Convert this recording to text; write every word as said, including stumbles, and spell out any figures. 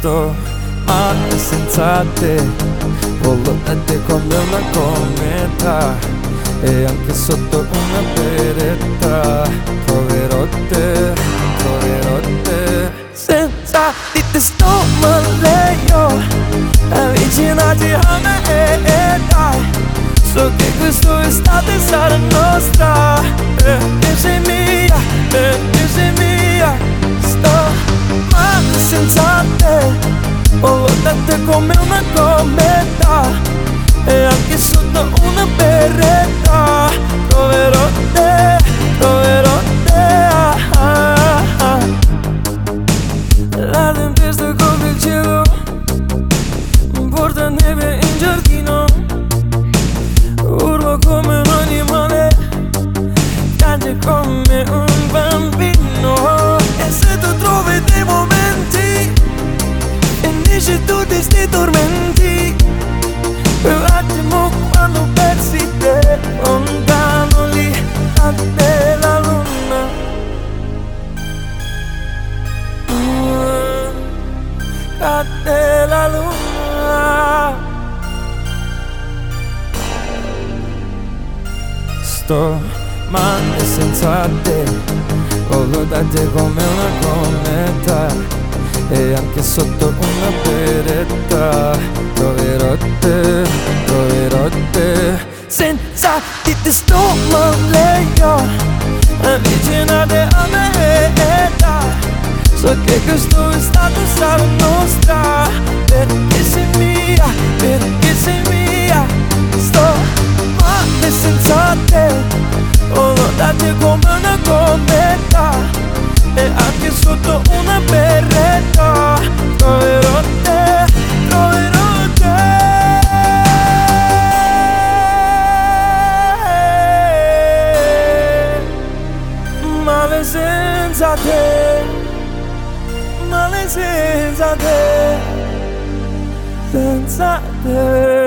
Sto male senza te, voglio da te come una cometa, e anche sotto una beretta troverò te, troverò te. Senza di te sto male io, avvicinati a me e eh, dai. So che quest'estate sarà nostra, perché sei mia, perché sei mia. Sto male senza te, voglio da te come una cometa, e anche sotto una beretta troverò te, troverò te. ah, ah, ah. La tempesta copre il cielo, porta neve in giardino. Urlo come un animale, piange come un bambino. E se tu trovi dei momenti, finisci tutti sti tormenti, un attimo quando persi te, lontano lì cade la luna. uh, Cade la luna. Sto male senza te, voglio da te come una cometa, e anche sotto una beretta troverò te, troverò te. Senza di te sto male io, avvicinate a me e eh, dai. So che quest'estate sarà nostra, perché sei mia, perché sei mia. Sto male senza te, voglio da te come una cometa, e anche sotto una beretta troverò te, troverò te. Male senza te, male senza te, senza te.